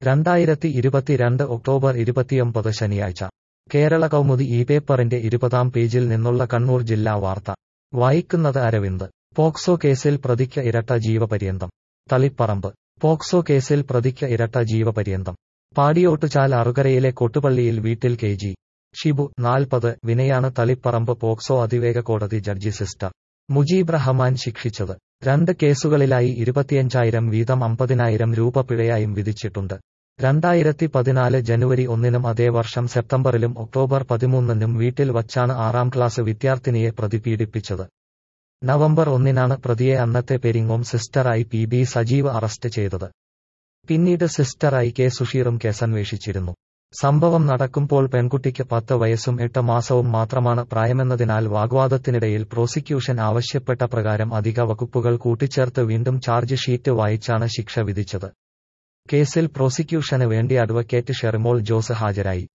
2022 October 29 ശനിയാഴ്ച കേരള കൗമുദി ഈ പേപ്പറിന്റെ 20-ാം പേജിൽ നിന്നുള്ള കണ്ണൂർ ജില്ലാ വാർത്ത വായിക്കുന്നത് അരവിന്ദ്. പോക്സോ കേസിൽ പ്രതിക്ക് ഇരട്ട ജീവപര്യന്തം. തളിപ്പറമ്പ്. പോക്സോ കേസിൽ പ്രതിക്ക് ഇരട്ട ജീവപര്യന്തം. പാടിയോട്ടുചാൽ അറുകരയിലെ കൊട്ടുപള്ളിയിൽ വീട്ടിൽ കെ.ജി. ഷിബു, 40, വിനെയാണ് തളിപ്പറമ്പ് പോക്സോ അതിവേഗ കോടതി ജഡ്ജി സിസ്റ്റർ മുജീബ് റഹ്മാൻ ശിക്ഷിച്ചത്. 2 കേസുകളിലായി 25,000 വീതം 50,000 രൂപ പിഴയായും വിധിച്ചിട്ടുണ്ട്. 2014 ജനുവരി 1-നും അതേ വർഷം സെപ്റ്റംബറിലും ഒക്ടോബർ 13-നും വീട്ടിൽ വച്ചാണ് 6-ാം ക്ലാസ് വിദ്യാർത്ഥിനിയെ പ്രതി പീഡിപ്പിച്ചത്. നവംബർ 1-നാണ് പ്രതിയെ അന്നത്തെ പെരിങ്ങോം സിസ്റ്ററായി പി.ബി. സജീവ് അറസ്റ്റ് ചെയ്തത്. പിന്നീട് സിസ്റ്ററായി കെ. സുഷീറും കേസന്വേഷിച്ചിരുന്നു. സംഭവം നടക്കുമ്പോൾ പെൺകുട്ടിക്ക് 10 വയസ്സും 8 മാസവും മാത്രമാണ് പ്രായമെന്നതിനാൽ വാഗ്വാദത്തിനിടയിൽ പ്രോസിക്യൂഷൻ ആവശ്യപ്പെട്ട പ്രകാരം അധിക വകുപ്പുകൾ കൂട്ടിച്ചേർത്ത് വീണ്ടും ചാർജ് ഷീറ്റ് വായിച്ചാണ് ശിക്ഷ വിധിച്ചത്. കേസിൽ പ്രോസിക്യൂഷന് വേണ്ടി അഡ്വക്കേറ്റ് ഷെറിമോൾ ജോസ് ഹാജരായി.